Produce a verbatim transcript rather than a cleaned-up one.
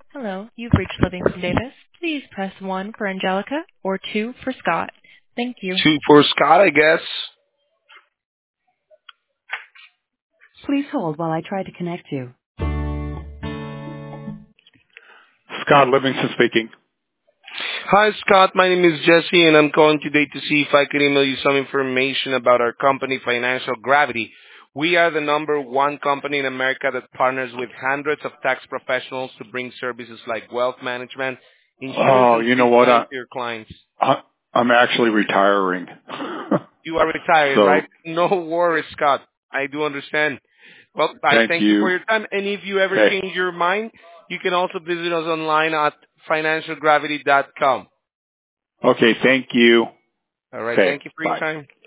Hello, you've reached Livingston Davis. Please press one for Angelica or two for Scott. Thank you. Two for Scott, I guess. Please hold while I try to connect you. Scott Livingston speaking. Hi, Scott. My name is Jesse, and I'm calling today to see if I could email you some information about our company, Financial Gravity. We are the number one company in America that partners with hundreds of tax professionals to bring services like wealth management, insurance, Oh, and you know free what? planning I, to your clients. I, I'm actually retiring. You are retired, So right? No worries, Scott. I do understand. Well, I thank thank you you. for your time. And if you ever Hey, change your mind, you can also visit us online at financial gravity dot com. okay, thank you. All right. Okay, Thank you for your bye. time.